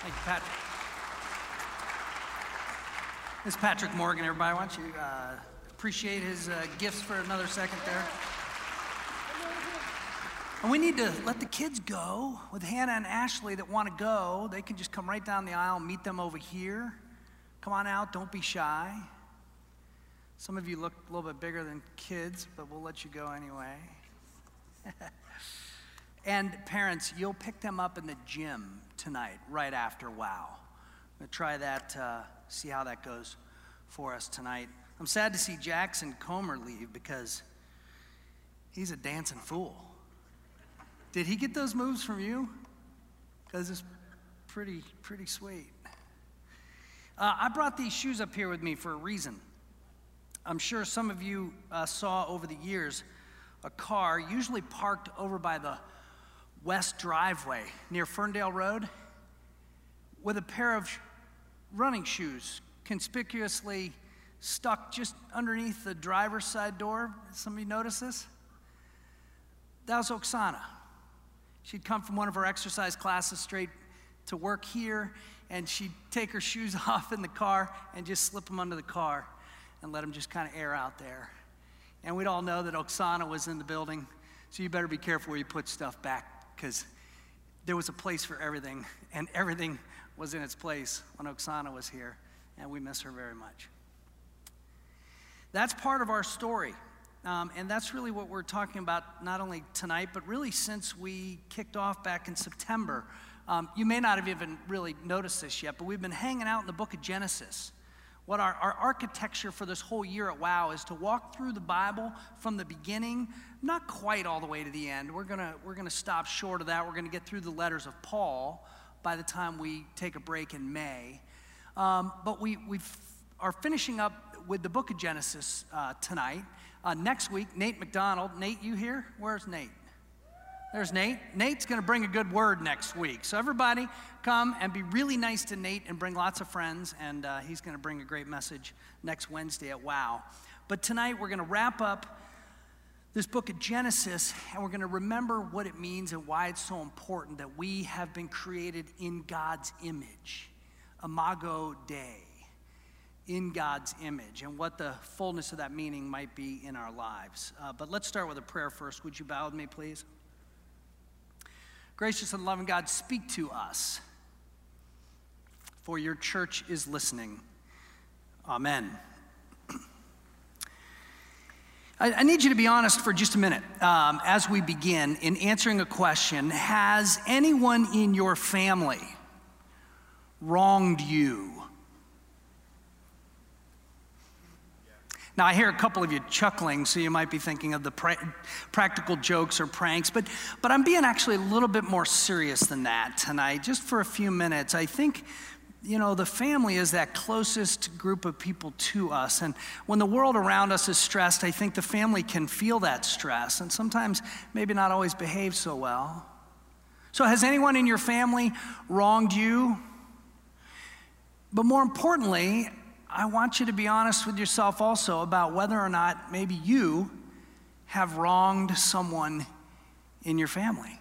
Thank you, Patrick. This is Patrick Morgan, everybody. Why don't you appreciate his gifts for another second there? And we need to let the kids go. With Hannah and Ashley that want to go, they can just come right down the aisle, meet them over here. Come on out, don't be shy. Some of you look a little bit bigger than kids, but we'll let you go anyway. And parents, you'll pick them up in the gym tonight, right after WOW. I'm gonna try that, see how that goes for us tonight. I'm sad to see Jackson Comer leave because he's a dancing fool. Did he get those moves from you? Because it's pretty sweet. I brought these shoes up here with me for a reason. I'm sure some of you saw over the years a car usually parked over by the west driveway near Ferndale Road with a pair of running shoes conspicuously stuck just underneath the driver's side door. Somebody notice this? That was Oksana. She'd come from one of her exercise classes straight to work here, and she'd take her shoes off in the car and just slip them under the car and let them just kind of air out there. And we'd all know that Oksana was in the building, so you better be careful where you put stuff back, because there was a place for everything, and everything was in its place when Oksana was here, and we miss her very much. That's part of our story, and that's really what we're talking about not only tonight, but really since we kicked off back in September. You may not have even really noticed this yet, but we've been hanging out in the book of Genesis. What our architecture for this whole year at WOW is to walk through the Bible from the beginning, not quite all the way to the end. We're gonna stop short of that. We're gonna get through the letters of Paul by the time we take a break in May. But we are finishing up with the book of Genesis tonight. Next week, Nate McDonald. Nate, you here? Where's Nate? There's Nate. Nate's going to bring a good word next week. So everybody come and be really nice to Nate and bring lots of friends, and he's going to bring a great message next Wednesday at WOW. But tonight we're going to wrap up this book of Genesis, and we're going to remember what it means and why it's so important that we have been created in God's image, Imago Dei, in God's image, and what the fullness of that meaning might be in our lives. But let's start with a prayer first. Would you bow with me, please? Gracious and loving God, speak to us, for your church is listening. Amen. I need you to be honest for just a minute as we begin in answering a question. Has anyone in your family wronged you? Now, I hear a couple of you chuckling, so you might be thinking of the practical jokes or pranks, but I'm being actually a little bit more serious than that tonight, just for a few minutes. I think, the family is that closest group of people to us, and when the world around us is stressed, I think the family can feel that stress, and sometimes maybe not always behave so well. So has anyone in your family wronged you? But more importantly, I want you to be honest with yourself also about whether or not maybe you have wronged someone in your family.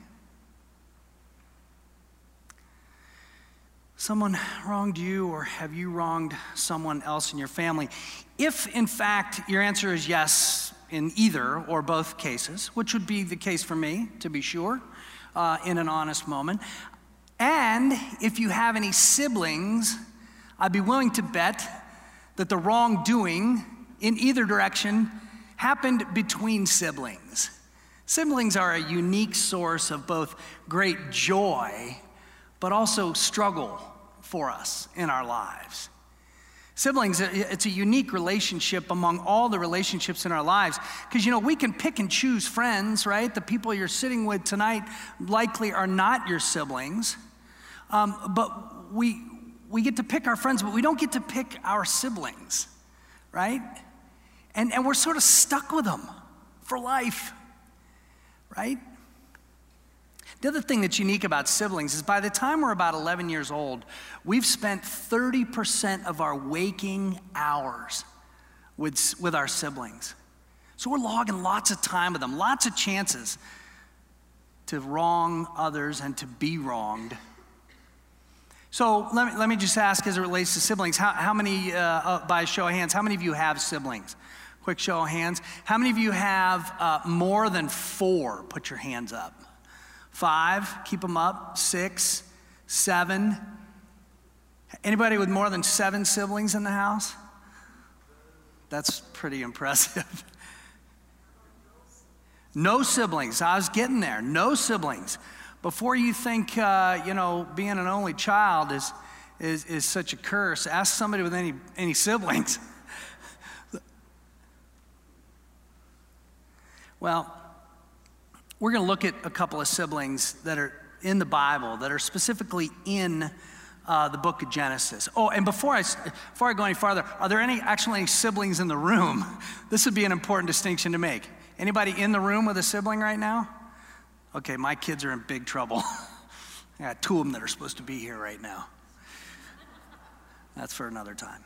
Someone wronged you, or have you wronged someone else in your family? If, in fact, your answer is yes in either or both cases, which would be the case for me, to be sure, in an honest moment, and if you have any siblings, I'd be willing to bet that the wrongdoing in either direction happened between siblings. Siblings are a unique source of both great joy, but also struggle for us in our lives. Siblings, it's a unique relationship among all the relationships in our lives, because we can pick and choose friends, right? The people you're sitting with tonight likely are not your siblings, but we get to pick our friends, but we don't get to pick our siblings, right? And we're sort of stuck with them for life, right? The other thing that's unique about siblings is by the time we're about 11 years old, we've spent 30% of our waking hours with our siblings. So we're logging lots of time with them, lots of chances to wrong others and to be wronged. So let me just ask, as it relates to siblings, how many, by a show of hands, how many of you have siblings? Quick show of hands. How many of you have more than 4? Put your hands up. 5, keep them up. 6, 7. Anybody with more than 7 siblings in the house? That's pretty impressive. No siblings. I was getting there. No siblings. Before you think, being an only child is such a curse, ask somebody with any siblings. Well, we're going to look at a couple of siblings that are in the Bible, that are specifically in the book of Genesis. Oh, and before I go any farther, are there any siblings in the room? This would be an important distinction to make. Anybody in the room with a sibling right now? Okay, my kids are in big trouble. I got 2 of them that are supposed to be here right now. That's for another time.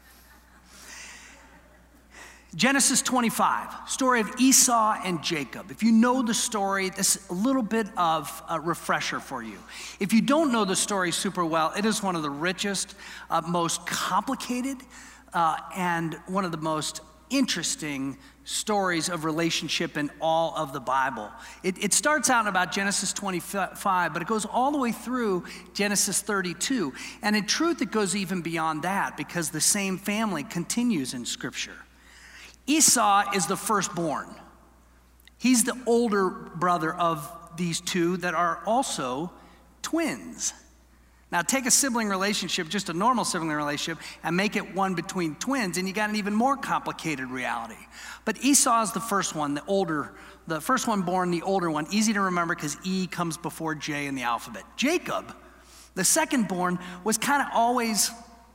Genesis 25, story of Esau and Jacob. If you know the story, this is a little bit of a refresher for you. If you don't know the story super well, it is one of the richest, most complicated, and one of the most interesting stories of relationship in all of the Bible. It starts out in about Genesis 25, but it goes all the way through Genesis 32. And in truth, it goes even beyond that, because the same family continues in Scripture. Esau is the firstborn. He's the older brother of these 2 that are also twins. Now take a sibling relationship, just a normal sibling relationship, and make it one between twins, and you got an even more complicated reality. But Esau is the first one, the first one born, the older one. Easy to remember because E comes before J in the alphabet. Jacob, the second born, was kind of always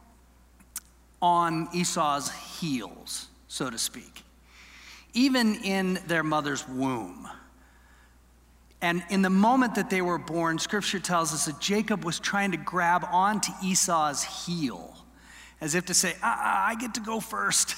on Esau's heels, so to speak, even in their mother's womb. And in the moment that they were born, Scripture tells us that Jacob was trying to grab onto Esau's heel, as if to say, I get to go first.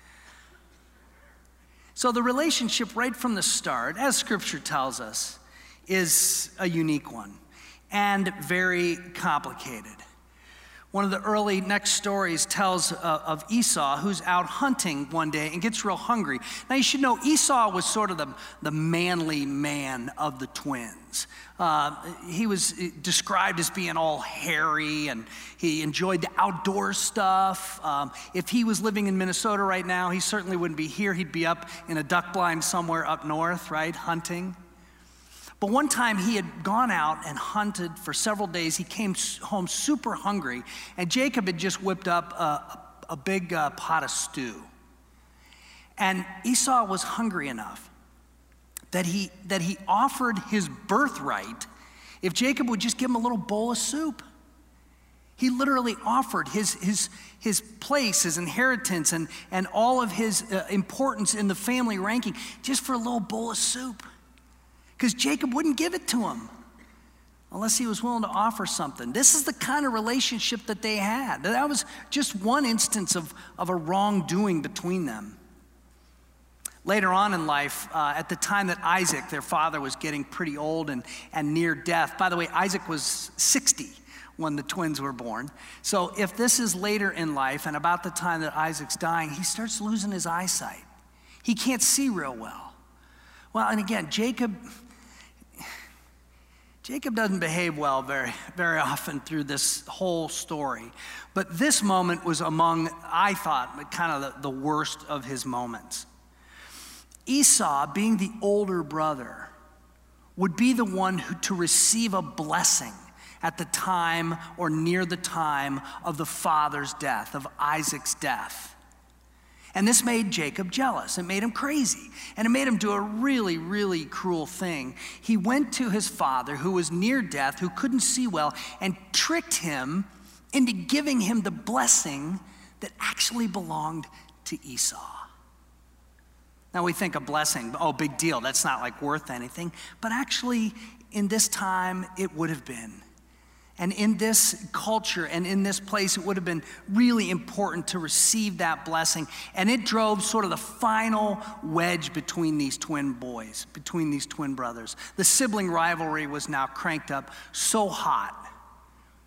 So the relationship right from the start, as Scripture tells us, is a unique one and very complicated. One of the early next stories tells of Esau, who's out hunting one day and gets real hungry. Now you should know Esau was sort of the manly man of the twins. He was described as being all hairy, and he enjoyed the outdoor stuff. If he was living in Minnesota right now, he certainly wouldn't be here. He'd be up in a duck blind somewhere up north, right, hunting. But one time he had gone out and hunted for several days. He came home super hungry, and Jacob had just whipped up a big pot of stew. And Esau was hungry enough that he offered his birthright if Jacob would just give him a little bowl of soup. He literally offered his place, his inheritance, and all of his importance in the family ranking just for a little bowl of soup. Because Jacob wouldn't give it to him unless he was willing to offer something. This is the kind of relationship that they had. That was just one instance of a wrongdoing between them. Later on in life, at the time that Isaac, their father, was getting pretty old and near death. By the way, Isaac was 60 when the twins were born. So if this is later in life and about the time that Isaac's dying, he starts losing his eyesight. He can't see real well. Well, and again, Jacob doesn't behave well very, very often through this whole story. But this moment was among, I thought, kind of the worst of his moments. Esau, being the older brother, would be the one to receive a blessing at the time or near the time of the father's death, of Isaac's death. And this made Jacob jealous. It made him crazy. And it made him do a really, really cruel thing. He went to his father, who was near death, who couldn't see well, and tricked him into giving him the blessing that actually belonged to Esau. Now we think a blessing, oh, big deal, that's not like worth anything. But actually, in this time, it would have been. And in this culture and in this place, it would have been really important to receive that blessing. And it drove sort of the final wedge between these twin boys, between these twin brothers. The sibling rivalry was now cranked up so hot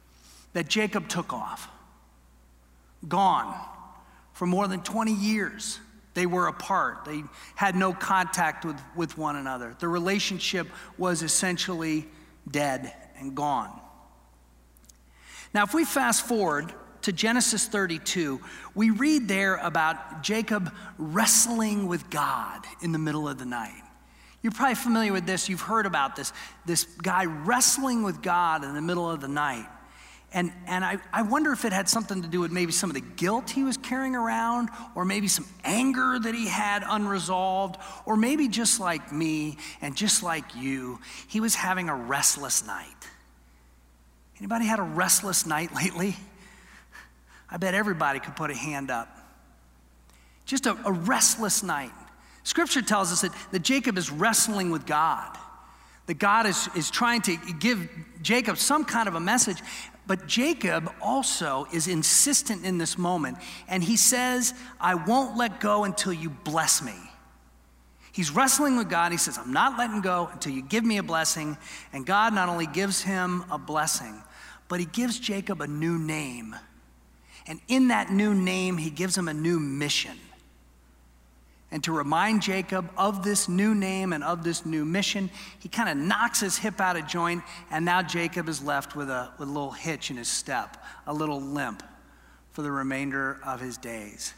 that Jacob took off, gone for more than 20 years. They were apart. They had no contact with one another. The relationship was essentially dead and gone. Now, if we fast forward to Genesis 32, we read there about Jacob wrestling with God in the middle of the night. You're probably familiar with this. You've heard about this guy wrestling with God in the middle of the night. And I wonder if it had something to do with maybe some of the guilt he was carrying around, or maybe some anger that he had unresolved, or maybe just like me and just like you, he was having a restless night. Anybody had a restless night lately? I bet everybody could put a hand up. Just a restless night. Scripture tells us that Jacob is wrestling with God. That God is trying to give Jacob some kind of a message. But Jacob also is insistent in this moment. And he says, I won't let go until you bless me. He's wrestling with God. He says, I'm not letting go until you give me a blessing. And God not only gives him a blessing, but he gives Jacob a new name. And in that new name, he gives him a new mission. And to remind Jacob of this new name and of this new mission, he kind of knocks his hip out of joint, and now Jacob is left with a little hitch in his step, a little limp for the remainder of his days.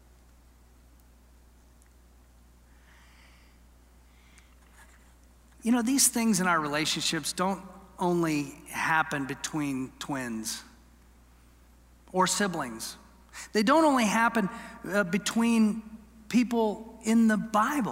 You know, these things in our relationships don't only happen between twins or siblings. They don't only happen between people in the Bible.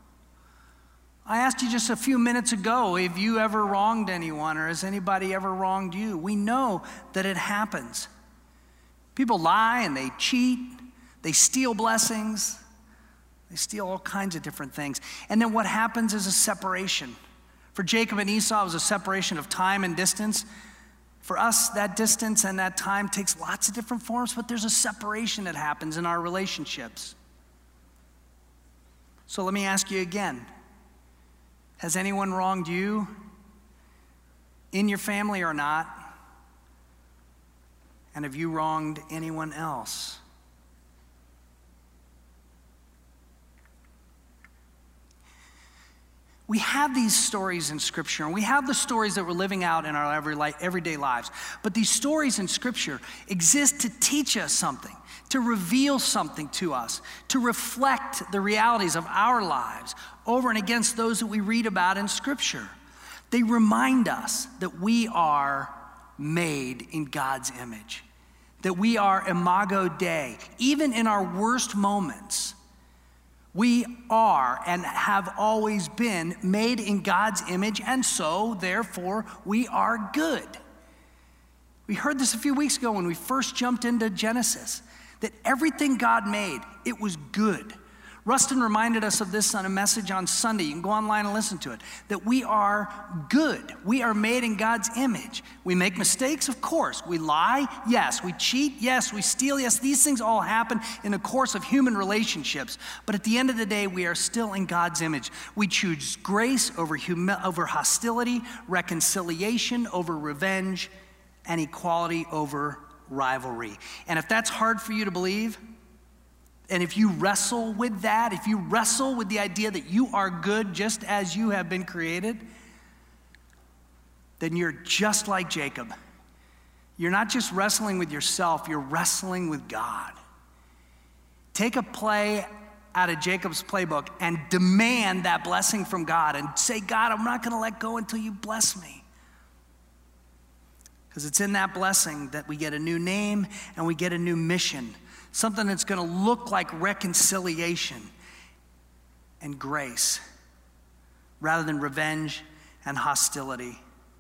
I asked you just a few minutes ago, have you ever wronged anyone, or has anybody ever wronged you? We know that it happens. People lie and they cheat, they steal blessings, they steal all kinds of different things. And then what happens is a separation. For Jacob and Esau, it was a separation of time and distance. For us, that distance and that time takes lots of different forms, but there's a separation that happens in our relationships. So let me ask you again. Has anyone wronged you in your family or not? And have you wronged anyone else? We have these stories in Scripture, and we have the stories that we're living out in our everyday lives. But these stories in Scripture exist to teach us something, to reveal something to us, to reflect the realities of our lives over and against those that we read about in Scripture. They remind us that we are made in God's image, that we are imago Dei. Even in our worst moments, we are and have always been made in God's image, and so, therefore, we are good. We heard this a few weeks ago when we first jumped into Genesis, that everything God made, it was good. Rustin reminded us of this on a message on Sunday. You can go online and listen to it. That we are good. We are made in God's image. We make mistakes, of course. We lie, yes. We cheat, yes. We steal, yes. These things all happen in the course of human relationships. But at the end of the day, we are still in God's image. We choose grace over hostility, reconciliation over revenge, and equality over rivalry. And if that's hard for you to believe, and if you wrestle with that, if you wrestle with the idea that you are good just as you have been created, then you're just like Jacob. You're not just wrestling with yourself, you're wrestling with God. Take a play out of Jacob's playbook and demand that blessing from God and say, God, I'm not going to let go until you bless me. Because it's in that blessing that we get a new name and we get a new mission. Something that's going to look like reconciliation and grace rather than revenge and hostility.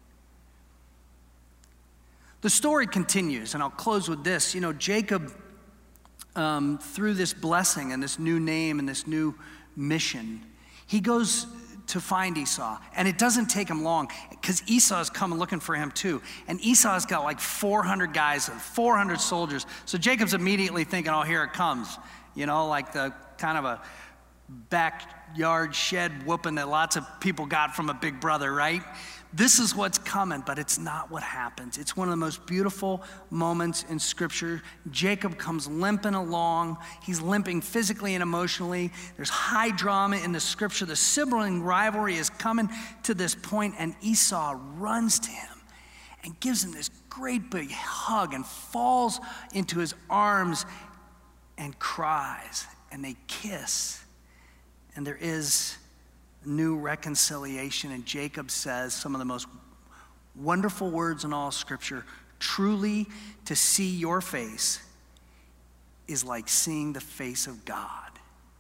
The story continues, and I'll close with this. You know, Jacob, through this blessing and this new name and this new mission, he goes to find Esau. And it doesn't take him long because Esau is coming looking for him too. And Esau's got like 400 guys, 400 soldiers. So Jacob's immediately thinking, oh, here it comes. You know, like the kind of a backyard shed whooping that lots of people got from a big brother, right? this is what's coming, but it's not what happens. It's one of the most beautiful moments in Scripture. Jacob comes limping along. He's limping physically and emotionally. There's high drama in the Scripture. The sibling rivalry is coming to this point, and Esau runs to him and gives him this great big hug and falls into his arms and cries, and they kiss, and there is new reconciliation. And Jacob says some of the most wonderful words in all Scripture: truly, to see your face is like seeing the face of God.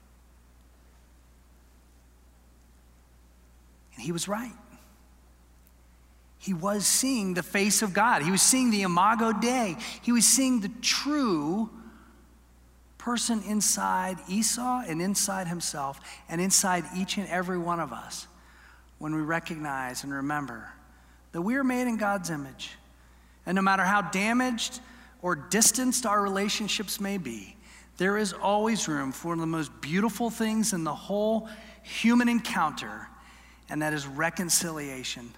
And he was right. He was seeing the face of God. He was seeing the Imago Dei. He was seeing the true person inside Esau and inside himself and inside each and every one of us when we recognize and remember that we are made in God's image. And no matter how damaged or distanced our relationships may be, there is always room for one of the most beautiful things in the whole human encounter, and that is reconciliation.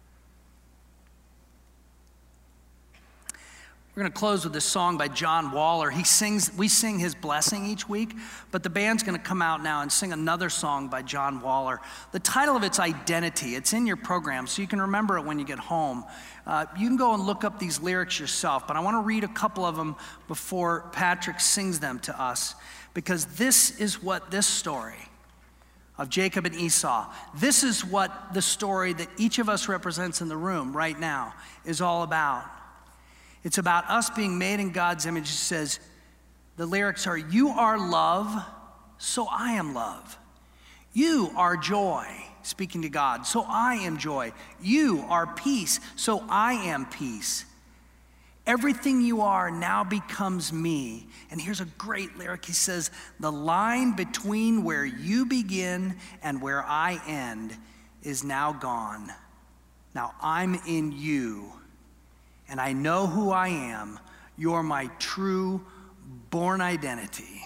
We're going to close with this song by John Waller. We sing his blessing each week, but the band's going to come out now and sing another song by John Waller. The title of it's Identity. It's in your program, so you can remember it when you get home. You can go and look up these lyrics yourself, but I want to read a couple of them before Patrick sings them to us, because this is what this story of Jacob and Esau, this is what the story that each of us represents in the room right now is all about. It's about us being made in God's image. It says, the lyrics are, you are love, so I am love. You are joy, speaking to God, so I am joy. You are peace, so I am peace. Everything you are now becomes me. And here's a great lyric. He says, the line between where you begin and where I end is now gone. Now I'm in you. And I know who I am. You're my true born identity.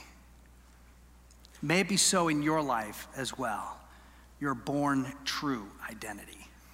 May it be so in your life as well. Your born true identity.